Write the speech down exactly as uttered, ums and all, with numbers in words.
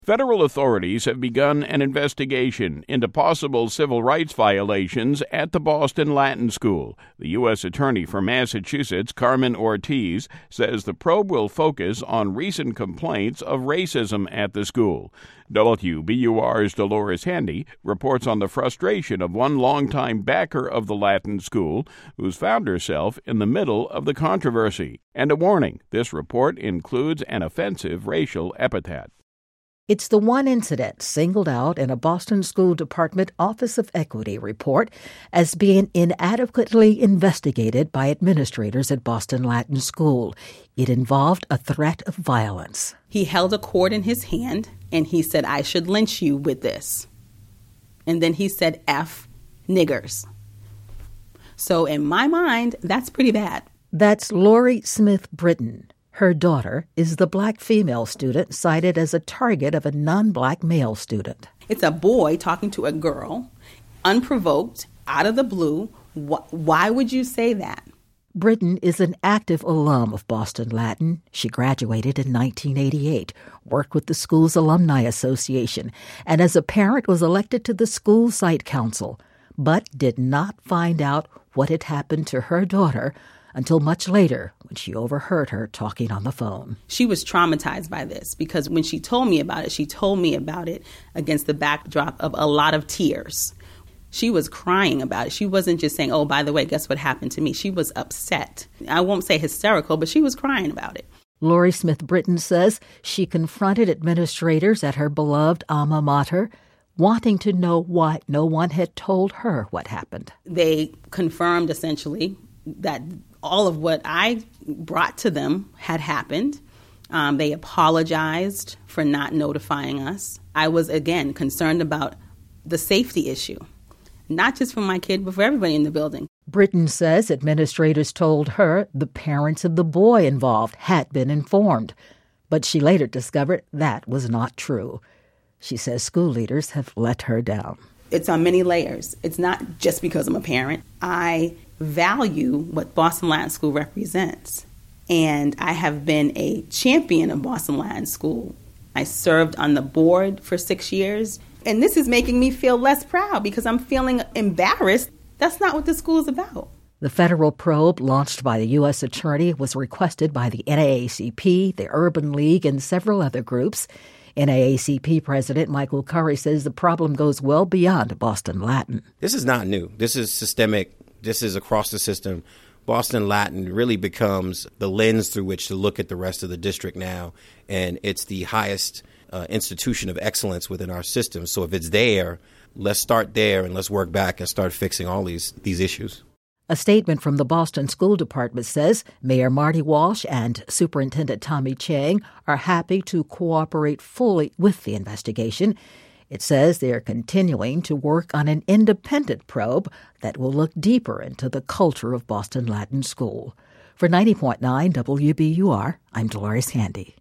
Federal authorities have begun an investigation into possible civil rights violations at the Boston Latin School. The U S Attorney for Massachusetts, Carmen Ortiz, says the probe will focus on recent complaints of racism at the school. W B U R's Dolores Handy reports on the frustration of one longtime backer of the Latin School who's found herself in the middle of the controversy. And a warning, this report includes an offensive racial epithet. It's the one incident singled out in a Boston School Department Office of Equity report as being inadequately investigated by administrators at Boston Latin School. It involved a threat of violence. He held a cord in his hand, and he said, "I should lynch you with this." And then he said, "F niggers." So in my mind, that's pretty bad. That's Lori Smith Britton. Her daughter is the black female student cited as a target of a non-black male student. It's a boy talking to a girl, unprovoked, out of the blue. Why would you say that? Britton is an active alum of Boston Latin. She graduated in nineteen eighty-eight, worked with the school's Alumni Association, and as a parent was elected to the school site council, but did not find out what had happened to her daughter until much later when she overheard her talking on the phone. She was traumatized by this because when she told me about it, she told me about it against the backdrop of a lot of tears. She was crying about it. She wasn't just saying, "Oh, by the way, guess what happened to me?" She was upset. I won't say hysterical, but she was crying about it. Lori Smith Britton says she confronted administrators at her beloved alma mater, wanting to know why no one had told her what happened. They confirmed essentially that all of what I brought to them had happened. Um, they apologized for not notifying us. I was, again, concerned about the safety issue, not just for my kid, but for everybody in the building. Britton says administrators told her the parents of the boy involved had been informed, but she later discovered that was not true. She says school leaders have let her down. It's on many layers. It's not just because I'm a parent. I value what Boston Latin School represents, and I have been a champion of Boston Latin School. I served on the board for six years, and this is making me feel less proud because I'm feeling embarrassed. That's not what the school is about. The federal probe launched by the U S Attorney was requested by the N double A C P, the Urban League, and several other groups. N double A C P President Michael Curry says the problem goes well beyond Boston Latin. This is not new. This is systemic. This is across the system. Boston Latin really becomes the lens through which to look at the rest of the district now, and it's the highest uh, institution of excellence within our system. So if it's there, let's start there and let's work back and start fixing all these these issues. A statement from the Boston School Department says Mayor Marty Walsh and Superintendent Tommy Chang are happy to cooperate fully with the investigation. It says they are continuing to work on an independent probe that will look deeper into the culture of Boston Latin School. For ninety point nine W B U R, I'm Dolores Handy.